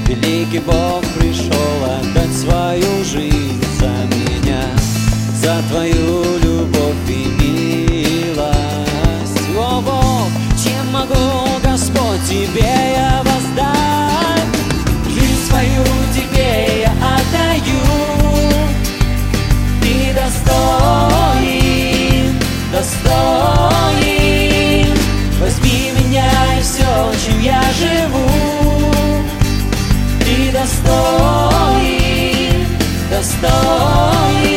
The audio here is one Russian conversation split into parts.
Великий Бог пришел отдать свою жизнь за меня, за твою любовь и милость. О, Бог, чем могу, Господь, тебе я воздать? Жизнь свою тебе я отдаю. Ты достоин, достоин. Возьми меня и все, чем я живу. Ты достоин, достоин.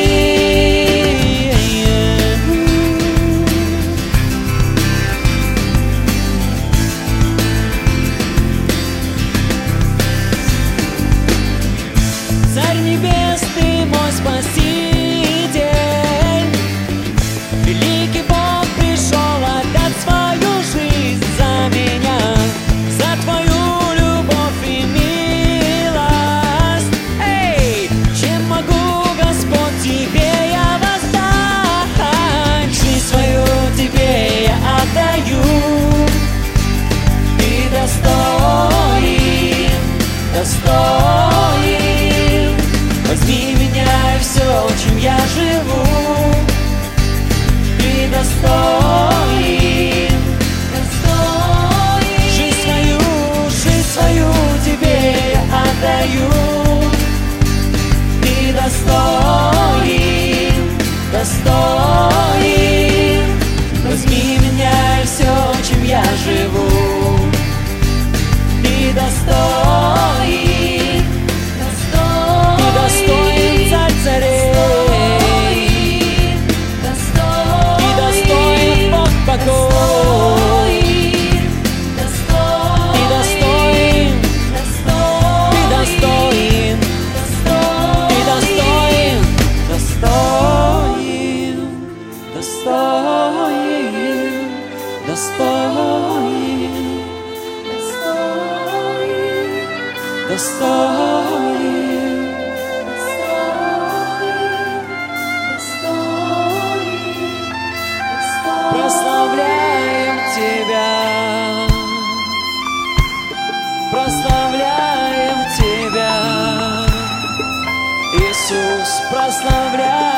Царь небесный, мой Спаситель, великий Бог пришел отдать свою жизнь за меня, за твою любовь и милость. Эй, чем могу, Господь, тебе я воздать? Жизнь свою тебе я отдаю. Ты достоин, достоин. Возьми меня и все, чем я живу. Ты достоин, достоин. Жизнь свою тебе я отдаю. Ты достоин, достоин. Возьми меня и все, чем я живу. Ты достоин, достоин. Ты достоин, царь царей. Ты достоин, Бог богов. Ты достоин, ты достоин, ты достоин, достоин, достоин, достоин, достоин, прославляем Тебя, прославляем Тебя, Иисус, прославляем.